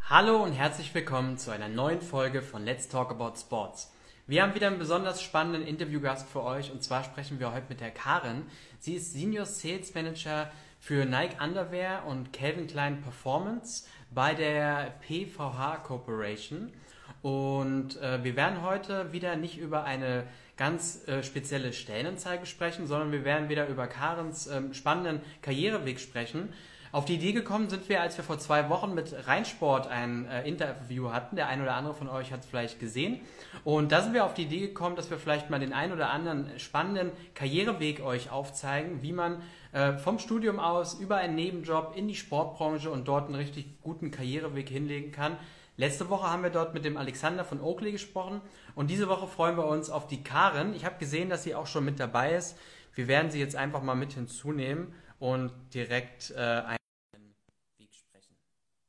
Hallo und herzlich willkommen zu einer neuen Folge von Let's Talk About Sports. Wir haben wieder einen besonders spannenden Interviewgast für euch und zwar sprechen wir heute mit der Karen. Sie ist Senior Sales Manager für Nike Underwear und Calvin Klein Performance bei der PVH Corporation und wir werden heute wieder nicht über eine ganz spezielle Stellenanzeige sprechen, sondern wir werden wieder über Karens spannenden Karriereweg sprechen. Auf die Idee gekommen sind wir, als wir vor 2 Wochen mit Rheinsport ein Interview hatten. Der ein oder andere von euch hat es vielleicht gesehen. Und da sind wir auf die Idee gekommen, dass wir vielleicht mal den ein oder anderen spannenden Karriereweg euch aufzeigen, wie man vom Studium aus über einen Nebenjob in die Sportbranche und dort einen richtig guten Karriereweg hinlegen kann. Letzte Woche haben wir dort mit dem Alexander von Oakley gesprochen und diese Woche freuen wir uns auf die Karen. Ich habe gesehen, dass sie auch schon mit dabei ist. Wir werden sie jetzt einfach mal mit hinzunehmen und direkt Weg sprechen.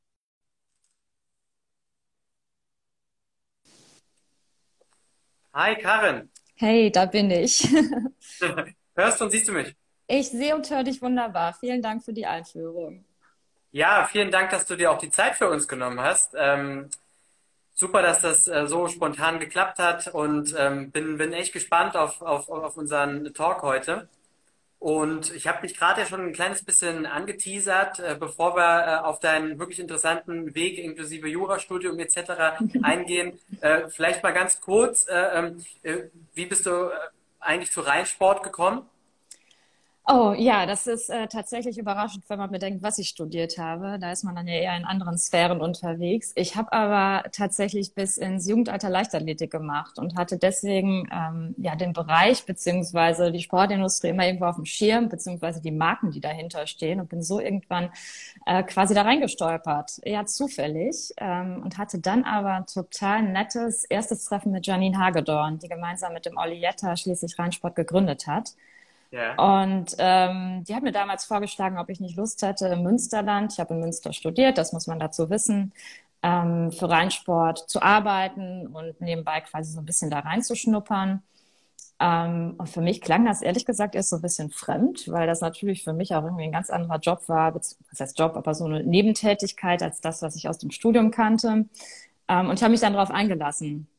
Hi Karen, Hey, da bin ich. hörst und siehst du mich? Ich sehe und höre dich wunderbar. Vielen Dank für die Einführung. Ja, vielen Dank, dass du dir auch die Zeit für uns genommen hast. Super, dass das so spontan geklappt hat und bin echt gespannt auf unseren Talk heute. Und ich habe mich gerade ja schon ein kleines bisschen angeteasert, bevor wir auf deinen wirklich interessanten Weg inklusive Jurastudium etc. eingehen. Vielleicht mal ganz kurz, wie bist du eigentlich zu Reitsport gekommen? Oh ja, das ist tatsächlich überraschend, wenn man bedenkt, was ich studiert habe. Da ist man dann ja eher in anderen Sphären unterwegs. Ich habe aber tatsächlich bis ins Jugendalter Leichtathletik gemacht und hatte deswegen ja den Bereich beziehungsweise die Sportindustrie immer irgendwo auf dem Schirm, beziehungsweise die Marken, die dahinter stehen und bin so irgendwann quasi da reingestolpert. Ja, zufällig. Und hatte dann aber ein total nettes erstes Treffen mit Janine Hagedorn, die gemeinsam mit dem Olli Jetta schließlich Rheinsport gegründet hat. Ja. Und die hat mir damals vorgeschlagen, ob ich nicht Lust hätte im Münsterland. Ich habe in Münster studiert, das muss man dazu wissen, für Rheinsport zu arbeiten und nebenbei quasi so ein bisschen da reinzuschnuppern. Und für mich klang das ehrlich gesagt erst so ein bisschen fremd, weil das natürlich für mich auch irgendwie ein ganz anderer Job war, was heißt Job, aber so eine Nebentätigkeit als das, was ich aus dem Studium kannte. Und ich habe mich dann darauf eingelassen.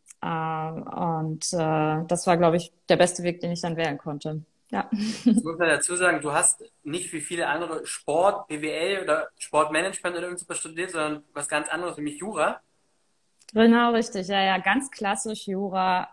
Das war, glaube ich, der beste Weg, den ich dann wählen konnte. Ja. Jetzt muss man dazu sagen, du hast nicht wie viele andere Sport, BWL oder Sportmanagement oder irgendwas studiert, sondern was ganz anderes, nämlich Jura. Genau, richtig. Ja, ja, ganz klassisch Jura.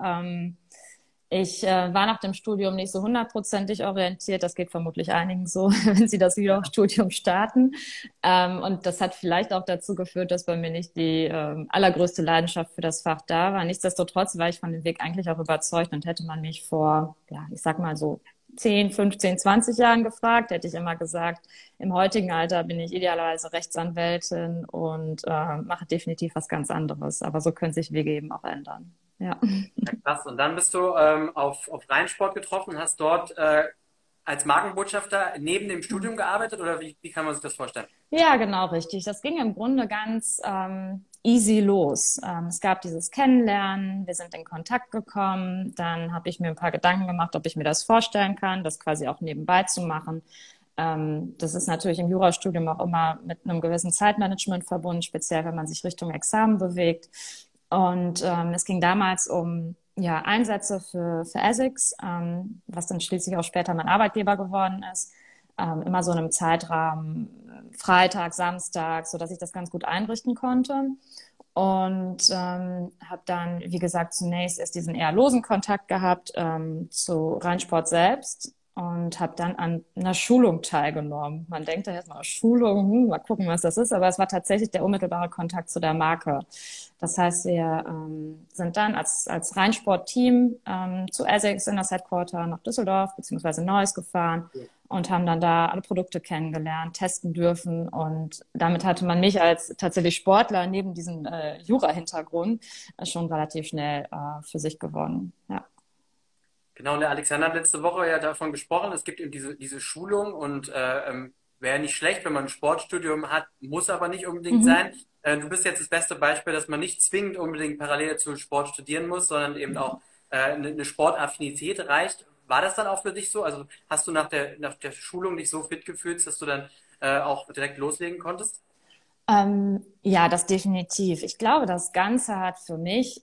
Ich war nach dem Studium nicht so hundertprozentig orientiert. Das geht vermutlich einigen so, wenn sie das Jurastudium starten. Und das hat vielleicht auch dazu geführt, dass bei mir nicht die allergrößte Leidenschaft für das Fach da war. Nichtsdestotrotz war ich von dem Weg eigentlich auch überzeugt und hätte man mich vor, ja, ich sag mal so 10, 15, 20 Jahren gefragt, hätte ich immer gesagt, im heutigen Alter bin ich idealerweise Rechtsanwältin und mache definitiv was ganz anderes. Aber so können sich Wege eben auch ändern. Ja. Ja, krass. Und dann bist du auf Rheinsport getroffen, hast dort als Markenbotschafter neben dem Studium gearbeitet oder wie kann man sich das vorstellen? Ja, genau, richtig. Das ging im Grunde ganz easy los. Es gab dieses Kennenlernen, wir sind in Kontakt gekommen, dann habe ich mir ein paar Gedanken gemacht, ob ich mir das vorstellen kann, das quasi auch nebenbei zu machen. Das ist natürlich im Jurastudium auch immer mit einem gewissen Zeitmanagement verbunden, speziell wenn man sich Richtung Examen bewegt. Und es ging damals um ja, Einsätze für Essex, was dann schließlich auch später mein Arbeitgeber geworden ist. Immer so in einem Zeitrahmen, Freitag, Samstag, so dass ich das ganz gut einrichten konnte. Und habe dann, wie gesagt, zunächst erst diesen eher losen Kontakt gehabt zu Rheinsport selbst und habe dann an einer Schulung teilgenommen. Man denkt da erstmal Schulung, mal gucken, was das ist, aber es war tatsächlich der unmittelbare Kontakt zu der Marke. Das heißt, wir sind dann als Rheinsport-Team zu Essex in das Headquarter nach Düsseldorf beziehungsweise Neuss gefahren und haben dann da alle Produkte kennengelernt, testen dürfen. Und damit hatte man mich als tatsächlich Sportler neben diesem Jura-Hintergrund schon relativ schnell für sich gewonnen. Ja. Genau, und der Alexander hat letzte Woche ja davon gesprochen, es gibt eben diese Schulung und wäre nicht schlecht, wenn man ein Sportstudium hat, muss aber nicht unbedingt Mhm. sein. Du bist jetzt das beste Beispiel, dass man nicht zwingend unbedingt parallel zu Sport studieren muss, sondern eben auch eine Sportaffinität reicht. War das dann auch für dich so? Also hast du nach der Schulung dich so fit gefühlt, dass du dann auch direkt loslegen konntest? Ja, das definitiv. Ich glaube, das Ganze hat für mich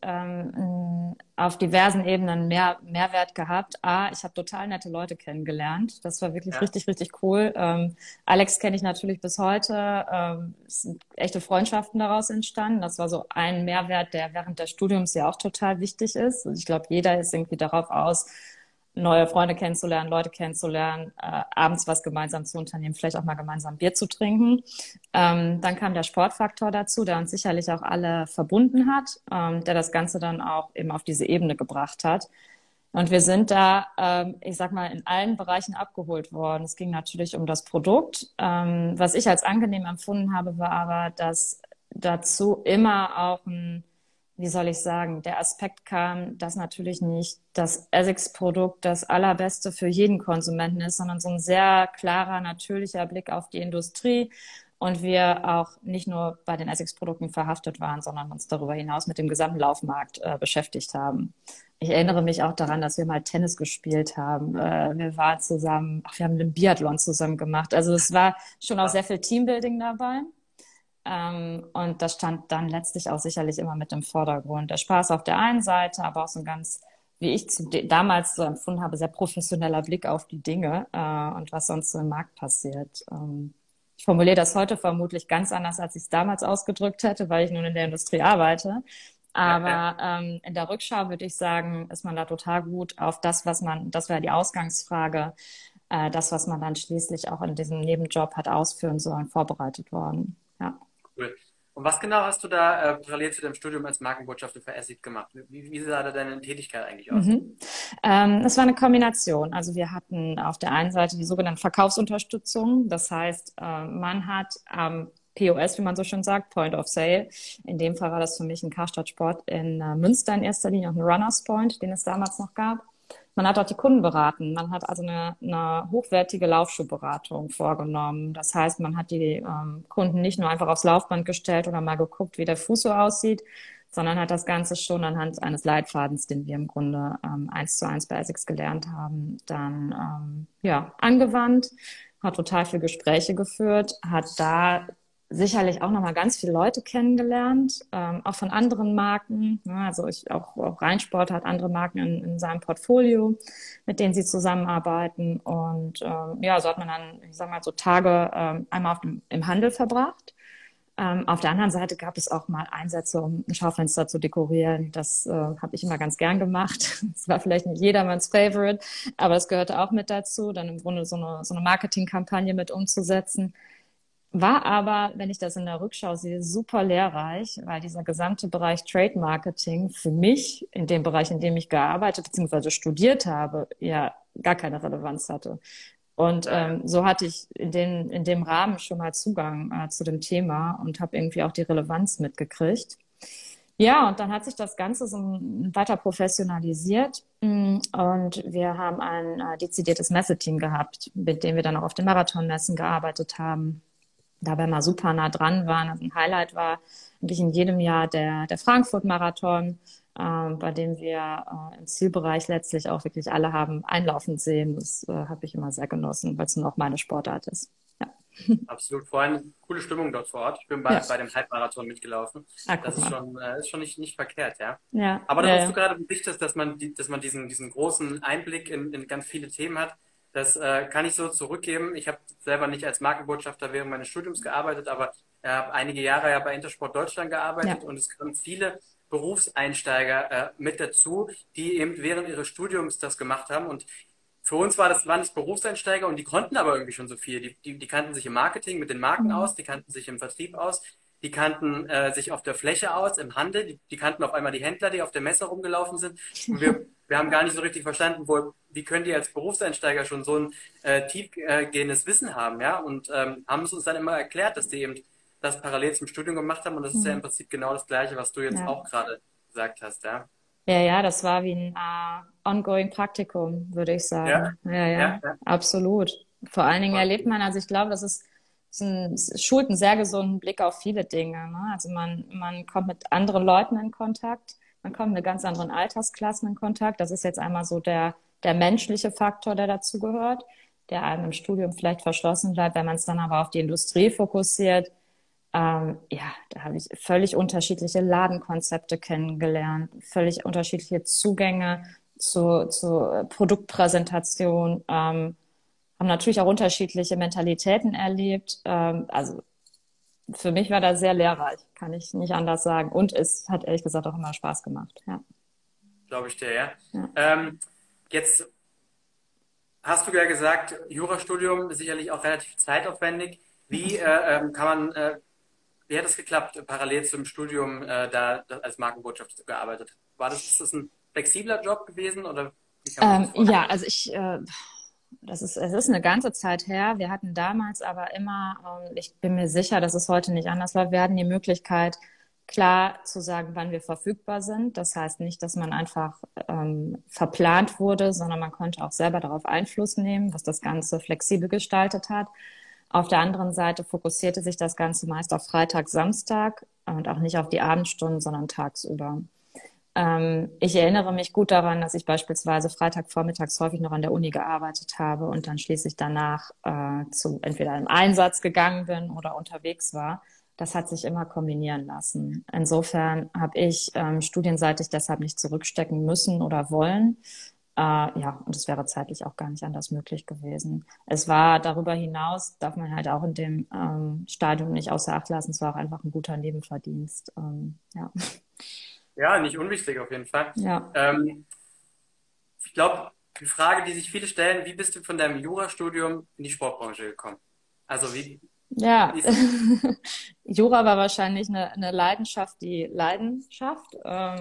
auf diversen Ebenen Mehrwert gehabt. Ich habe total nette Leute kennengelernt. Das war wirklich Ja, richtig, richtig cool. Alex kenne ich natürlich bis heute. Es sind echte Freundschaften daraus entstanden. Das war so ein Mehrwert, der während des Studiums ja auch total wichtig ist. Also ich glaube, jeder ist irgendwie darauf aus, neue Freunde kennenzulernen, Leute kennenzulernen, abends was gemeinsam zu unternehmen, vielleicht auch mal gemeinsam Bier zu trinken. Dann kam der Sportfaktor dazu, der uns sicherlich auch alle verbunden hat, der das Ganze dann auch eben auf diese Ebene gebracht hat. Und wir sind da, ich sag mal, in allen Bereichen abgeholt worden. Es ging natürlich um das Produkt. Was ich als angenehm empfunden habe, war aber, dass dazu immer auch wie soll ich sagen, der Aspekt kam, dass natürlich nicht das Essex-Produkt das allerbeste für jeden Konsumenten ist, sondern so ein sehr klarer, natürlicher Blick auf die Industrie. Und wir auch nicht nur bei den Essex-Produkten verhaftet waren, sondern uns darüber hinaus mit dem gesamten Laufmarkt beschäftigt haben. Ich erinnere mich auch daran, dass wir mal Tennis gespielt haben. Wir waren zusammen, wir haben einen Biathlon zusammen gemacht. Also es war schon auch sehr viel Teambuilding dabei. Und das stand dann letztlich auch sicherlich immer mit im Vordergrund. Der Spaß auf der einen Seite, aber auch so ein ganz, wie ich damals so empfunden habe, sehr professioneller Blick auf die Dinge und was sonst so im Markt passiert. Ich formuliere das heute vermutlich ganz anders, als ich es damals ausgedrückt hätte, weil ich nun in der Industrie arbeite. ja. Aber in der Rückschau würde ich sagen, ist man da total gut auf das, das wäre die Ausgangsfrage, das, was man dann schließlich auch in diesem Nebenjob hat ausführen sollen, vorbereitet worden. Ja. Cool. Und was genau hast du da parallel zu deinem Studium als Markenbotschafter für Essex gemacht? Wie sah da deine Tätigkeit eigentlich aus? Es war eine Kombination. Also wir hatten auf der einen Seite die sogenannte Verkaufsunterstützung. Das heißt, man hat am POS, wie man so schön sagt, Point of Sale. In dem Fall war das für mich ein Karstadt Sport in Münster in erster Linie, auch ein Runners Point, den es damals noch gab. Man hat auch die Kunden beraten. Man hat also eine hochwertige Laufschuhberatung vorgenommen. Das heißt, man hat die Kunden nicht nur einfach aufs Laufband gestellt oder mal geguckt, wie der Fuß so aussieht, sondern hat das Ganze schon anhand eines Leitfadens, den wir im Grunde 1:1 bei Essex gelernt haben, dann ja angewandt, hat total viele Gespräche geführt, hat da sicherlich auch nochmal ganz viele Leute kennengelernt, auch von anderen Marken. Ja, also auch Rheinsport hat andere Marken in seinem Portfolio, mit denen sie zusammenarbeiten. Und ja, so hat man dann, ich sag mal, so Tage einmal im Handel verbracht. Auf der anderen Seite gab es auch mal Einsätze, um ein Schaufenster zu dekorieren. Das habe ich immer ganz gern gemacht. Das war vielleicht nicht jedermanns Favorite, aber es gehörte auch mit dazu, dann im Grunde so eine Marketingkampagne mit umzusetzen. War aber, wenn ich das in der Rückschau sehe, super lehrreich, weil dieser gesamte Bereich Trade Marketing für mich in dem Bereich, in dem ich gearbeitet bzw. studiert habe, ja gar keine Relevanz hatte. Und so hatte ich in dem Rahmen schon mal Zugang zu dem Thema und habe irgendwie auch die Relevanz mitgekriegt. Ja, und dann hat sich das Ganze so weiter professionalisiert und wir haben ein dezidiertes Messeteam gehabt, mit dem wir dann auch auf den Marathonmessen gearbeitet haben, dabei mal super nah dran waren. Also ein Highlight war eigentlich in jedem Jahr der Frankfurt-Marathon, bei dem wir im Zielbereich letztlich auch wirklich alle haben einlaufen sehen. Das habe ich immer sehr genossen, weil es nun auch meine Sportart ist. Ja. Absolut. Vor allem coole Stimmung dort vor Ort. Ich bin Ja. bei dem Halbmarathon mitgelaufen. Guck Das ist mal. schon nicht verkehrt, ja. Ja, Aber ja, das, was du ja. gerade berichtest, dass man diesen großen Einblick in ganz viele Themen hat, das kann ich so zurückgeben. Ich habe selber nicht als Markenbotschafter während meines Studiums gearbeitet, aber habe einige Jahre ja bei Intersport Deutschland gearbeitet Ja. und es kamen viele Berufseinsteiger mit dazu, die eben während ihres Studiums das gemacht haben. Und für uns waren es Berufseinsteiger und die konnten aber irgendwie schon so viel. Die kannten sich im Marketing mit den Marken Mhm. aus, die kannten sich im Vertrieb aus, die kannten sich auf der Fläche aus, im Handel, die kannten auf einmal die Händler, die auf der Messe rumgelaufen sind. Und wir haben gar nicht so richtig verstanden, wie können die als Berufseinsteiger schon so ein tiefgehendes Wissen haben, ja? Und haben es uns dann immer erklärt, dass die eben das parallel zum Studium gemacht haben. Und das ist ja im Mhm. Prinzip genau das Gleiche, was du jetzt Ja. auch gerade gesagt hast, ja. Ja, ja, das war wie ein ongoing Praktikum, würde ich Ja, sagen. Ja, ja, ja. absolut. Vor allen Dingen Voll erlebt cool. man, also ich glaube, es schult einen sehr gesunden Blick auf viele Dinge. Ne? Also man kommt mit anderen Leuten in Kontakt, man kommt mit ganz anderen Altersklassen in Kontakt. Das ist jetzt einmal so der menschliche Faktor, der dazugehört, der einem im Studium vielleicht verschlossen bleibt, wenn man es dann aber auf die Industrie fokussiert. Ja, da habe ich völlig unterschiedliche Ladenkonzepte kennengelernt, völlig unterschiedliche Zugänge zur Produktpräsentation, haben natürlich auch unterschiedliche Mentalitäten erlebt. Also für mich war das sehr lehrreich, kann ich nicht anders sagen. Und es hat ehrlich gesagt auch immer Spaß gemacht. Ja. Glaube ich dir, ja. Ja. Jetzt hast du ja gesagt, Jurastudium ist sicherlich auch relativ zeitaufwendig. Wie hat es geklappt, parallel zum Studium als Markenbotschafter gearbeitet? Ist das ein flexibler Job gewesen oder wie kann man sich das vorstellen? Ja, also es ist eine ganze Zeit her. Wir hatten damals aber immer, ich bin mir sicher, dass es heute nicht anders war, wir hatten die Möglichkeit, klar zu sagen, wann wir verfügbar sind. Das heißt nicht, dass man einfach verplant wurde, sondern man konnte auch selber darauf Einfluss nehmen, was das Ganze flexibel gestaltet hat. Auf der anderen Seite fokussierte sich das Ganze meist auf Freitag, Samstag und auch nicht auf die Abendstunden, sondern tagsüber. Ich erinnere mich gut daran, dass ich beispielsweise Freitagvormittags häufig noch an der Uni gearbeitet habe und dann schließlich danach zu entweder im Einsatz gegangen bin oder unterwegs war. Das hat sich immer kombinieren lassen. Insofern habe ich studienseitig deshalb nicht zurückstecken müssen oder wollen. Ja, und es wäre zeitlich auch gar nicht anders möglich gewesen. Es war darüber hinaus, darf man halt auch in dem Stadium nicht außer Acht lassen, es war auch einfach ein guter Nebenverdienst. Ja. Ja, nicht unwichtig auf jeden Fall. Ja. Ich glaube, die Frage, die sich viele stellen, wie bist du von deinem Jurastudium in die Sportbranche gekommen? Also Ja, wie ist es? Jura war wahrscheinlich eine Leidenschaft, die Leidenschaft.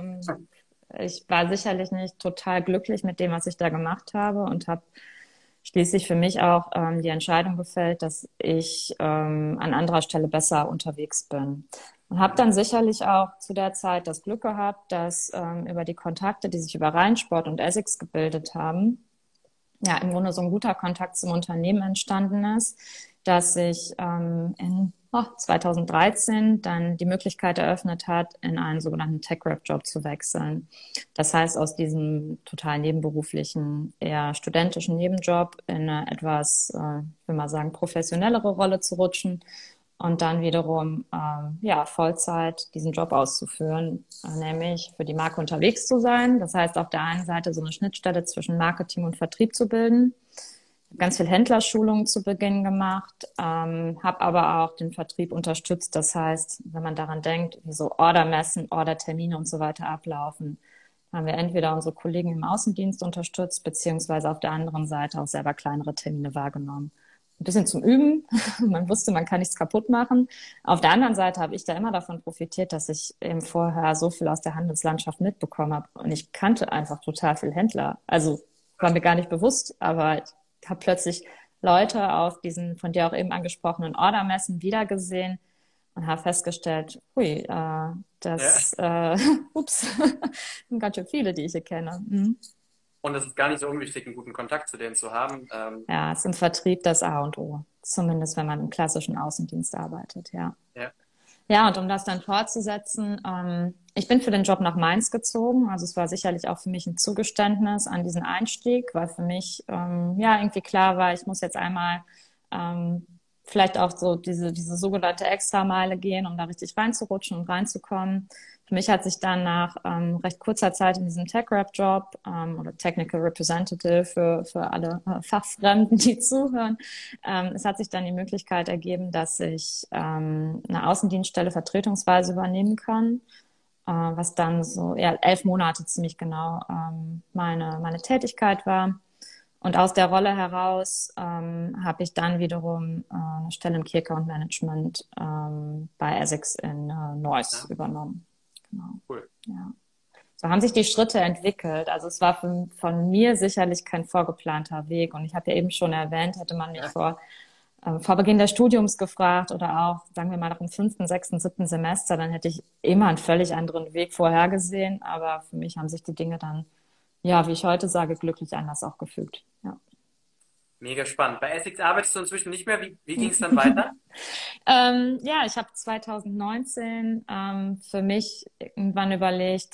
Ich war sicherlich nicht total glücklich mit dem, was ich da gemacht habe und habe schließlich für mich auch die Entscheidung gefällt, dass ich an anderer Stelle besser unterwegs bin. Und habe dann sicherlich auch zu der Zeit das Glück gehabt, dass über die Kontakte, die sich über Rheinsport und Essex gebildet haben, ja, im Grunde so ein guter Kontakt zum Unternehmen entstanden ist, dass sich in 2013 dann die Möglichkeit eröffnet hat, in einen sogenannten Tech-Rep-Job zu wechseln. Das heißt, aus diesem total nebenberuflichen, eher studentischen Nebenjob in eine etwas, ich will mal sagen, professionellere Rolle zu rutschen und dann wiederum ja, Vollzeit diesen Job auszuführen, nämlich für die Marke unterwegs zu sein. Das heißt, auf der einen Seite so eine Schnittstelle zwischen Marketing und Vertrieb zu bilden. Ich habe ganz viel Händlerschulungen zu Beginn gemacht, habe aber auch den Vertrieb unterstützt. Das heißt, wenn man daran denkt, wie so Ordermessen, Ordertermine und so weiter ablaufen, haben wir entweder unsere Kollegen im Außendienst unterstützt, beziehungsweise auf der anderen Seite auch selber kleinere Termine wahrgenommen. Ein bisschen zum Üben. Man wusste, man kann nichts kaputt machen. Auf der anderen Seite habe ich da immer davon profitiert, dass ich eben vorher so viel aus der Handelslandschaft mitbekommen habe. Und ich kannte einfach total viel Händler. Also war mir gar nicht bewusst, aber ich habe plötzlich Leute auf diesen von dir auch eben angesprochenen Ordermessen wiedergesehen und habe festgestellt, hui, Ja. ups, sind ganz schön viele, die ich hier kenne. Mhm. Und es ist gar nicht so unwichtig, einen guten Kontakt zu denen zu haben. Ja, ist im Vertrieb das A und O. Zumindest wenn man im klassischen Außendienst arbeitet, ja. Ja. Ja, und um das dann fortzusetzen, ich bin für den Job nach Mainz gezogen. Also es war sicherlich auch für mich ein Zugeständnis an diesen Einstieg, weil für mich ja irgendwie klar war, ich muss jetzt einmal vielleicht auch so diese sogenannte Extrameile gehen, um da richtig reinzurutschen und reinzukommen. Für mich hat sich dann nach recht kurzer Zeit in diesem Tech-Rep-Job oder Technical Representative für alle Fachfremden, die zuhören, es hat sich dann die Möglichkeit ergeben, dass ich eine Außendienststelle vertretungsweise übernehmen kann, was dann so ja, 11 Monate ziemlich genau meine Tätigkeit war. Und aus der Rolle heraus habe ich dann wiederum eine Stelle im Key Account Management bei Essex in Neuss Ja, übernommen. Genau. cool. Ja. So haben sich die Schritte entwickelt. Also es war von mir sicherlich kein vorgeplanter Weg. Und ich habe ja eben schon erwähnt, hätte man mich Ja. vor Beginn des Studiums gefragt oder auch, sagen wir mal, nach dem 5., 6., 7. Semester, dann hätte ich immer einen völlig anderen Weg vorhergesehen. Aber für mich haben sich die Dinge dann, ja, wie ich heute sage, glücklich anders auch gefügt. Ja. Mega spannend. Bei Essex arbeitest du inzwischen nicht mehr. Wie ging es dann weiter? Ja, ich habe 2019 für mich irgendwann überlegt,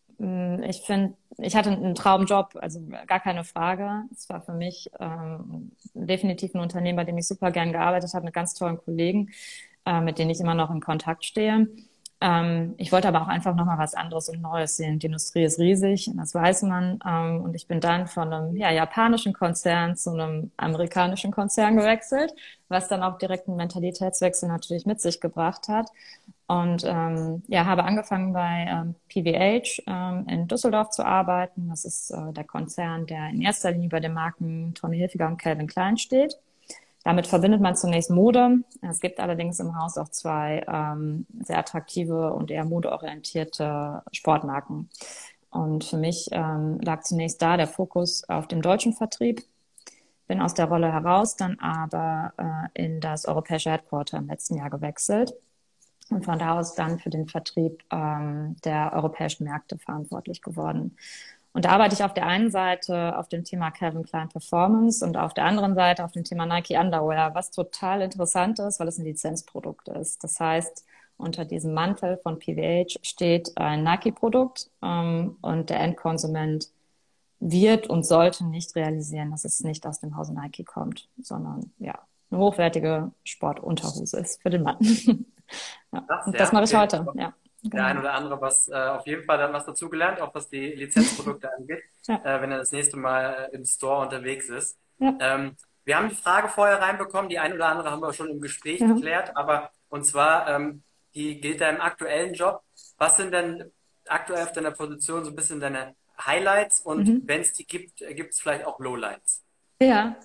ich hatte einen Traumjob, also gar keine Frage. Es war für mich definitiv ein Unternehmen, bei dem ich super gern gearbeitet habe, mit ganz tollen Kollegen. mit denen ich immer noch in Kontakt stehe. Ich wollte aber auch einfach nochmal was anderes und Neues sehen. Die Industrie ist riesig, das weiß man. Und ich bin dann von einem japanischen Konzern zu einem amerikanischen Konzern gewechselt, was dann auch direkt einen Mentalitätswechsel natürlich mit sich gebracht hat. Und habe angefangen bei PVH in Düsseldorf zu arbeiten. Das ist der Konzern, der in erster Linie bei den Marken Tommy Hilfiger und Calvin Klein steht. Damit verbindet man zunächst Mode. Es gibt allerdings im Haus auch zwei sehr attraktive und eher modeorientierte Sportmarken. Und für mich lag zunächst da der Fokus auf dem deutschen Vertrieb. Bin aus der Rolle heraus, dann aber in das europäische Headquarter im letzten Jahr gewechselt und von da aus dann für den Vertrieb der europäischen Märkte verantwortlich geworden. Und da arbeite ich auf der einen Seite auf dem Thema Calvin Klein Performance und auf der anderen Seite auf dem Thema Nike Underwear, was total interessant ist, weil es ein Lizenzprodukt ist. Das heißt, unter diesem Mantel von PVH steht ein Nike-Produkt und der Endkonsument wird und sollte nicht realisieren, dass es nicht aus dem Hause Nike kommt, sondern eine hochwertige Sportunterhose ist für den Mann. Das mache ich heute, ja. Genau. Der ein oder andere auf jeden Fall dann was dazugelernt, auch was die Lizenzprodukte angeht, wenn er das nächste Mal im Store unterwegs ist. Ja. Wir haben die Frage vorher reinbekommen, die ein oder andere haben wir schon im Gespräch geklärt, aber und zwar, die gilt deinem aktuellen Job. Was sind denn aktuell auf deiner Position so ein bisschen deine Highlights und wenn es die gibt, gibt es vielleicht auch Lowlights? Ja.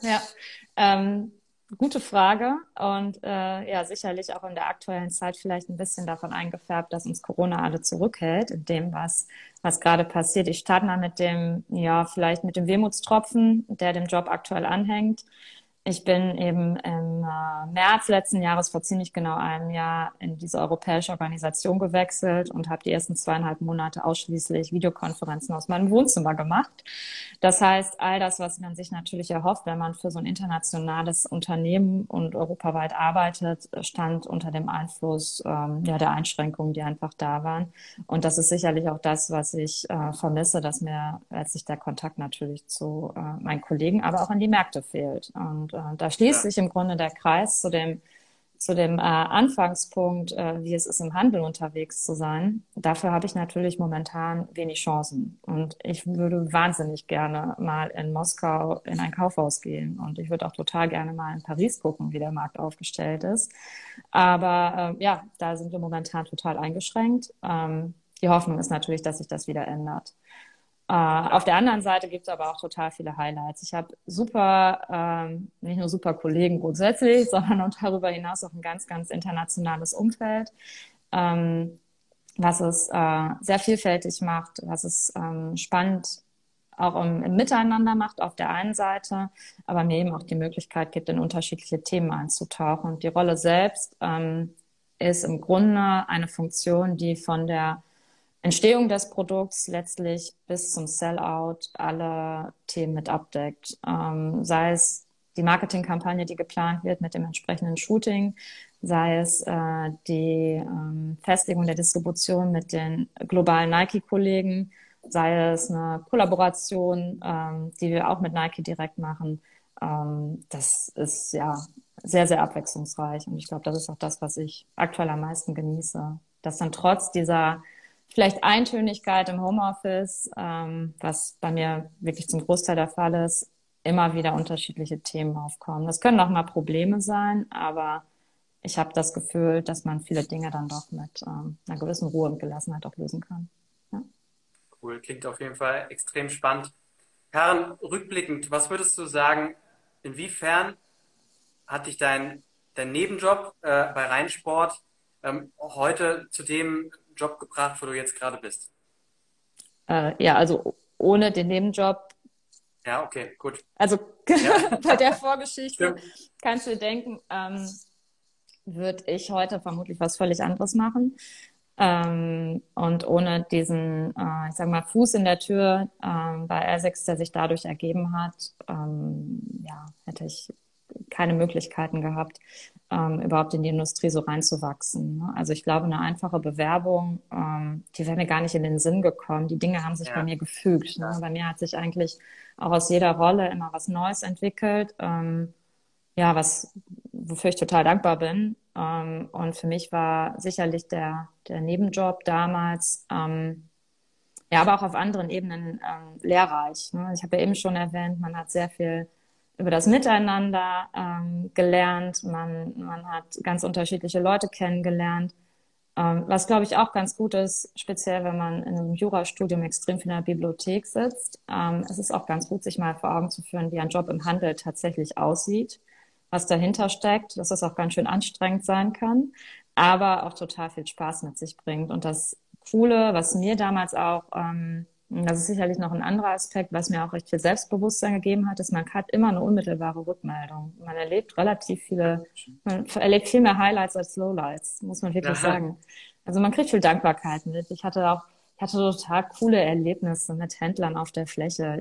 Gute Frage und sicherlich auch in der aktuellen Zeit vielleicht ein bisschen davon eingefärbt, dass uns Corona alle zurückhält in dem, was gerade passiert. Ich starte mal mit dem Wermutstropfen, der dem Job aktuell anhängt. Ich bin eben im März letzten Jahres, vor ziemlich genau einem Jahr, in diese europäische Organisation gewechselt und habe die ersten 2,5 Monate ausschließlich Videokonferenzen aus meinem Wohnzimmer gemacht. Das heißt, all das, was man sich natürlich erhofft, wenn man für so ein internationales Unternehmen und europaweit arbeitet, stand unter dem Einfluss der Einschränkungen, die einfach da waren. Und das ist sicherlich auch das, was ich vermisse, dass mir letztlich der Kontakt natürlich zu meinen Kollegen, aber auch an die Märkte fehlt. Und da schließt sich im Grunde der Kreis zu dem Anfangspunkt, wie es ist, im Handel unterwegs zu sein. Dafür habe ich natürlich momentan wenig Chancen. Und ich würde wahnsinnig gerne mal in Moskau in ein Kaufhaus gehen. Und ich würde auch total gerne mal in Paris gucken, wie der Markt aufgestellt ist. Aber da sind wir momentan total eingeschränkt. Die Hoffnung ist natürlich, dass sich das wieder ändert. Auf der anderen Seite gibt es aber auch total viele Highlights. Ich habe nicht nur super Kollegen grundsätzlich, sondern auch darüber hinaus auch ein ganz, ganz internationales Umfeld, was es sehr vielfältig macht, was es spannend auch im Miteinander macht auf der einen Seite, aber mir eben auch die Möglichkeit gibt, in unterschiedliche Themen einzutauchen. Und die Rolle selbst ist im Grunde eine Funktion, die von der Entstehung des Produkts letztlich bis zum Sellout alle Themen mit abdeckt. Sei es die Marketingkampagne, die geplant wird mit dem entsprechenden Shooting, sei es die Festigung der Distribution mit den globalen Nike-Kollegen, sei es eine Kollaboration, die wir auch mit Nike direkt machen. Das ist sehr, sehr abwechslungsreich. Und ich glaube, das ist auch das, was ich aktuell am meisten genieße. Dass dann trotz dieser vielleicht Eintönigkeit im Homeoffice, was bei mir wirklich zum Großteil der Fall ist, immer wieder unterschiedliche Themen aufkommen. Das können auch mal Probleme sein, aber ich habe das Gefühl, dass man viele Dinge dann doch mit einer gewissen Ruhe und Gelassenheit auch lösen kann. Ja. Cool, klingt auf jeden Fall extrem spannend. Karen, rückblickend, was würdest du sagen, inwiefern hat dich dein Nebenjob bei Rheinsport heute zu dem Job gebracht, wo du jetzt gerade bist? Also ohne den Nebenjob. Ja, okay, gut. Also bei der Vorgeschichte kannst du dir denken, würde ich heute vermutlich was völlig anderes machen. Und ohne diesen, ich sag mal, Fuß in der Tür bei Essex, der sich dadurch ergeben hat, hätte ich keine Möglichkeiten gehabt, überhaupt in die Industrie so reinzuwachsen. Ne? Also ich glaube, eine einfache Bewerbung, die wäre mir gar nicht in den Sinn gekommen. Die Dinge haben sich bei mir gefügt. Ne? Bei mir hat sich eigentlich auch aus jeder Rolle immer was Neues entwickelt, wofür ich total dankbar bin. Und für mich war sicherlich der Nebenjob damals, ja, aber auch auf anderen Ebenen lehrreich. Ne? Ich habe ja eben schon erwähnt, man hat sehr viel über das Miteinander gelernt, man hat ganz unterschiedliche Leute kennengelernt. Was, glaube ich, auch ganz gut ist, speziell wenn man in einem Jurastudium extrem viel in der Bibliothek sitzt. Es ist auch ganz gut, sich mal vor Augen zu führen, wie ein Job im Handel tatsächlich aussieht, was dahinter steckt, dass das auch ganz schön anstrengend sein kann, aber auch total viel Spaß mit sich bringt. Und das Coole, was mir damals auch, das ist sicherlich noch ein anderer Aspekt, was mir auch recht viel Selbstbewusstsein gegeben hat, ist, man hat immer eine unmittelbare Rückmeldung. Man erlebt viel mehr Highlights als Lowlights, muss man wirklich Aha. sagen. Also man kriegt viel Dankbarkeit mit. Ich hatte total coole Erlebnisse mit Händlern auf der Fläche.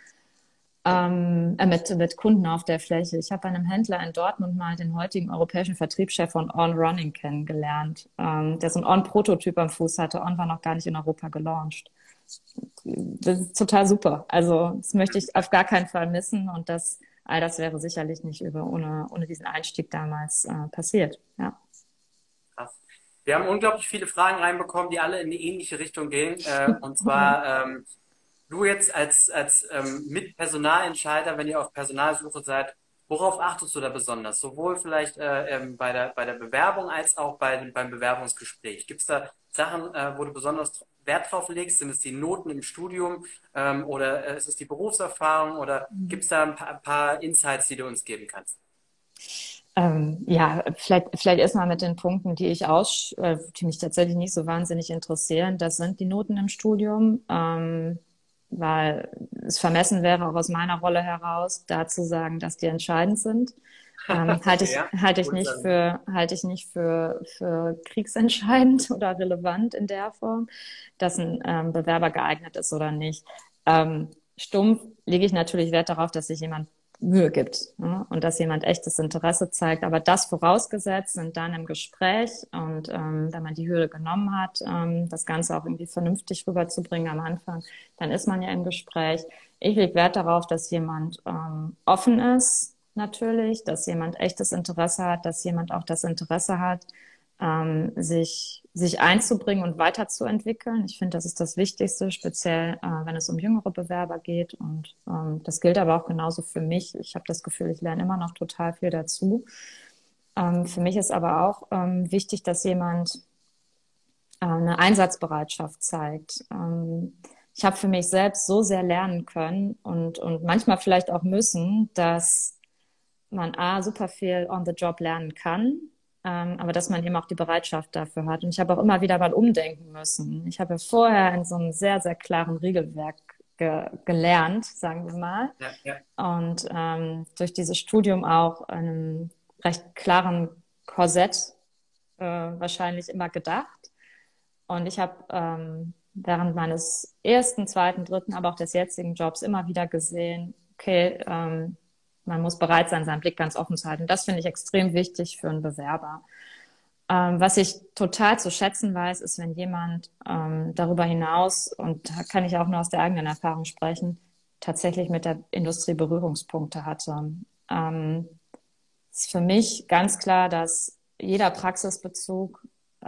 Mit Kunden auf der Fläche. Ich habe bei einem Händler in Dortmund mal den heutigen europäischen Vertriebschef von On Running kennengelernt, der so ein On-Prototyp am Fuß hatte. On war noch gar nicht in Europa gelauncht. Das ist total super. Also das möchte ich auf gar keinen Fall missen und all das wäre sicherlich nicht ohne diesen Einstieg damals passiert. Ja. Krass. Wir haben unglaublich viele Fragen reinbekommen, die alle in die ähnliche Richtung gehen. Und zwar, du jetzt als Mitpersonalentscheider, wenn ihr auf Personalsuche seid, worauf achtest du da besonders? Sowohl vielleicht bei der Bewerbung als auch beim Bewerbungsgespräch. Gibt es da Sachen, wo du besonders Wert drauf legst? Sind es die Noten im Studium oder ist es die Berufserfahrung oder gibt es da ein paar Insights, die du uns geben kannst? Ja, vielleicht erstmal mit den Punkten, die mich tatsächlich nicht so wahnsinnig interessieren. Das sind die Noten im Studium, weil es vermessen wäre, auch aus meiner Rolle heraus, da zu sagen, dass die entscheidend sind. Okay, ja. Halte ich nicht für kriegsentscheidend oder relevant in der Form, dass ein Bewerber geeignet ist oder nicht. Stumpf lege ich natürlich Wert darauf, dass sich jemand Mühe gibt, ne? Und dass jemand echtes Interesse zeigt. Aber das vorausgesetzt sind dann im Gespräch und wenn man die Hürde genommen hat, das Ganze auch irgendwie vernünftig rüberzubringen am Anfang, dann ist man ja im Gespräch. Ich lege Wert darauf, dass jemand offen ist, natürlich, dass jemand echtes Interesse hat, dass jemand auch das Interesse hat, sich einzubringen und weiterzuentwickeln. Ich finde, das ist das Wichtigste, speziell wenn es um jüngere Bewerber geht. Und das gilt aber auch genauso für mich. Ich habe das Gefühl, ich lerne immer noch total viel dazu. Für mich ist aber auch wichtig, dass jemand eine Einsatzbereitschaft zeigt. Ich habe für mich selbst so sehr lernen können und manchmal vielleicht auch müssen, dass man super viel on the job lernen kann, aber dass man eben auch die Bereitschaft dafür hat. Und ich habe auch immer wieder mal umdenken müssen. Ich habe ja vorher in so einem sehr, sehr klaren Regelwerk gelernt, sagen wir mal. Ja, ja. Und durch dieses Studium auch einem recht klaren Korsett wahrscheinlich immer gedacht. Und ich habe während meines ersten, zweiten, dritten, aber auch des jetzigen Jobs immer wieder gesehen, okay, man muss bereit sein, seinen Blick ganz offen zu halten. Das finde ich extrem wichtig für einen Bewerber. Was ich total zu schätzen weiß, ist, wenn jemand darüber hinaus, und da kann ich auch nur aus der eigenen Erfahrung sprechen, tatsächlich mit der Industrie Berührungspunkte hatte. Ist für mich ganz klar, dass jeder Praxisbezug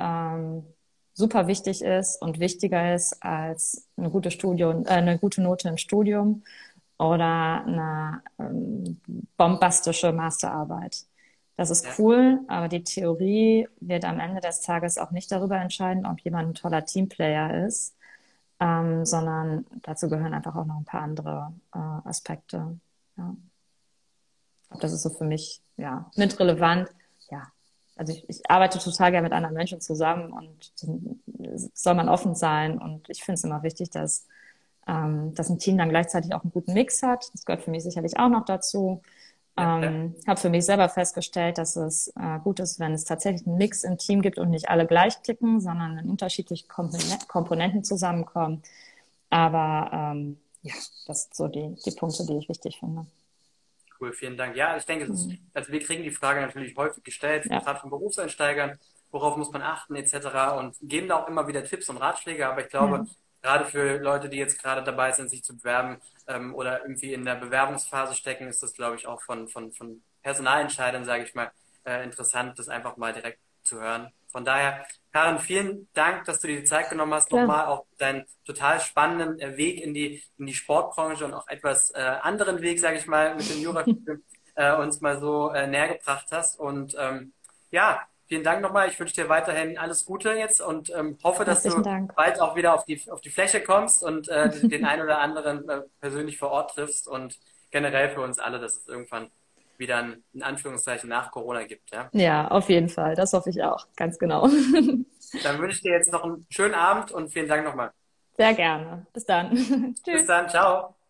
super wichtig ist und wichtiger ist als eine gute Note im Studium oder eine bombastische Masterarbeit. Das ist Ja. cool, aber die Theorie wird am Ende des Tages auch nicht darüber entscheiden, ob jemand ein toller Teamplayer ist, sondern dazu gehören einfach auch noch ein paar andere Aspekte. Ja. Das ist so für mich ja mit relevant. Ja, also ich arbeite total gerne mit anderen Menschen zusammen und soll man offen sein. Und ich finde es immer wichtig, dass ein Team dann gleichzeitig auch einen guten Mix hat. Das gehört für mich sicherlich auch noch dazu. Ja, ja. Habe für mich selber festgestellt, dass es gut ist, wenn es tatsächlich einen Mix im Team gibt und nicht alle gleich ticken, sondern wenn unterschiedliche Komponenten zusammenkommen. Aber ja, das sind so die Punkte, die ich wichtig finde. Cool, vielen Dank. Ja, ich denke, Mhm. also wir kriegen die Frage natürlich häufig gestellt, Ja. gerade von Berufseinsteigern, worauf muss man achten, etc. und geben da auch immer wieder Tipps und Ratschläge, aber ich Ja. glaube, gerade für Leute, die jetzt gerade dabei sind, sich zu bewerben oder irgendwie in der Bewerbungsphase stecken, ist das, glaube ich, auch von Personalentscheidern, sage ich mal, interessant, das einfach mal direkt zu hören. Von daher, Karin, vielen Dank, dass du dir die Zeit genommen hast, Klar. nochmal auch deinen total spannenden Weg in die Sportbranche und auch etwas anderen Weg, sage ich mal, mit dem Jurastudium uns mal so näher gebracht hast. Und ja, vielen Dank nochmal. Ich wünsche dir weiterhin alles Gute jetzt und hoffe, dass Herzlichen du Dank. bald auch wieder auf die Fläche kommst und den einen oder anderen persönlich vor Ort triffst und generell für uns alle, dass es irgendwann wieder ein, in Anführungszeichen nach Corona gibt. Ja? Ja, auf jeden Fall. Das hoffe ich auch. Ganz genau. Dann wünsche ich dir jetzt noch einen schönen Abend und vielen Dank nochmal. Sehr gerne. Bis dann. Bis Tschüss. dann, ciao.